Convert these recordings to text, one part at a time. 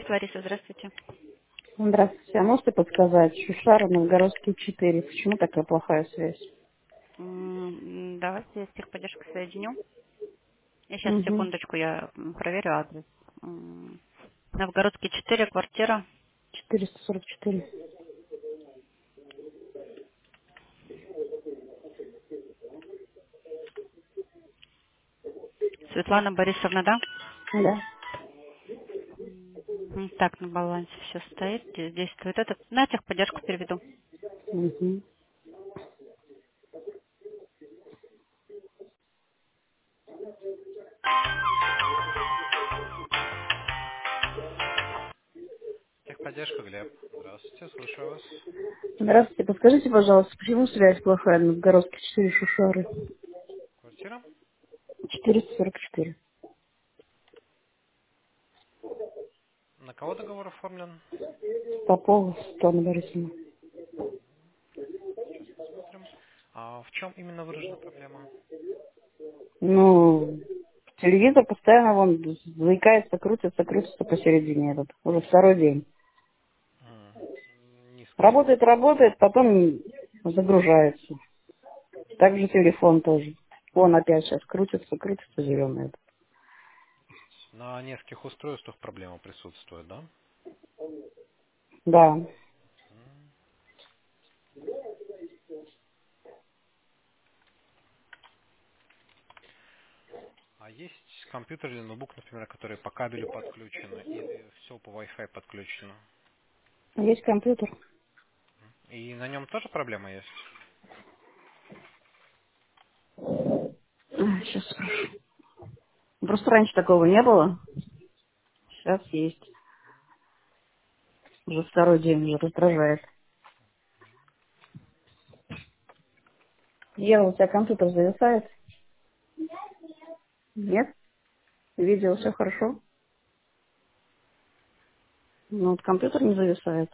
Лариса, здравствуйте. Здравствуйте. А можете подсказать, Шушара, Новгородский 4, почему такая плохая связь? Давайте я с техподдержкой соединю. Я сейчас, Угу. секундочку, я проверю адрес. Новгородский 4, квартира. 444. Светлана Борисовна, да? Да. Так, на балансе все стоит. Здесь действует этот. На техподдержку переведу. Угу. Техподдержка, Глеб. Здравствуйте, слушаю вас. Здравствуйте. Подскажите, пожалуйста, почему связь плохая на Новгородский 4 Шушары? Квартира? 444. На кого договор оформлен? Попова, Светлана Борисовна. Сейчас посмотрим. А в чем именно выражена проблема? Ну, телевизор постоянно вон заикается, крутится посередине этот. Уже второй день. Низкая Работает, частота. работает, потом загружается. Также телефон тоже. Вон опять сейчас крутится зеленый. На нескольких устройствах проблема присутствует, да? Да. А есть компьютер или ноутбук, например, которые по кабелю подключены, или все по Wi-Fi подключено? Есть компьютер. И на нем тоже проблема есть? Сейчас спрошу. Просто раньше такого не было. Сейчас есть. Уже второй день уже раздражает. Ева, у тебя компьютер зависает? Нет? Видео все хорошо? Ну, вот компьютер не зависает.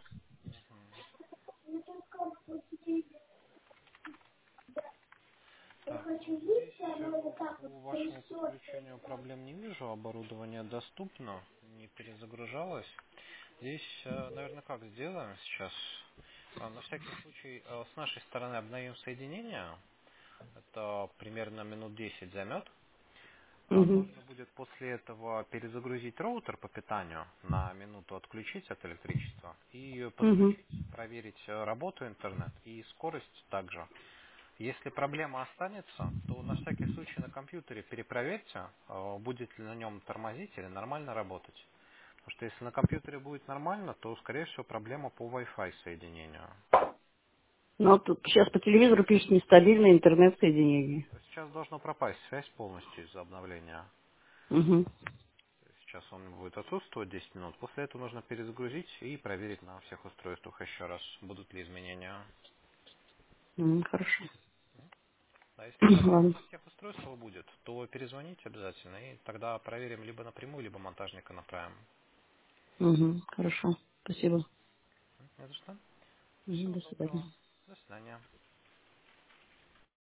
Так, здесь по вашему подключению проблем не вижу. Оборудование доступно, не перезагружалось. Здесь, наверное, как сделаем сейчас? На всякий случай, с нашей стороны обновим соединение. Это примерно минут 10 займет. Угу. Нужно будет после этого перезагрузить роутер по питанию, на минуту отключить от электричества и Угу. подключить, проверить работу интернет и скорость также. Если проблема останется, то на всякий случай на компьютере перепроверьте, будет ли на нем тормозить или нормально работать. Потому что если на компьютере будет нормально, то, скорее всего, проблема по Wi-Fi соединению. Ну, вот тут сейчас по телевизору пишет нестабильное интернет-соединение. Сейчас должно пропасть связь полностью из-за обновления. Угу. Сейчас он будет отсутствовать 10 минут. После этого нужно перезагрузить и проверить на всех устройствах еще раз, будут ли изменения. Хорошо. А если проблема Ладно. на всех устройствах будет, то перезвоните обязательно, и тогда проверим либо напрямую, либо монтажника направим. Угу. Хорошо. Спасибо. Не за что. Мгм. Всего До свидания. доброго. До свидания.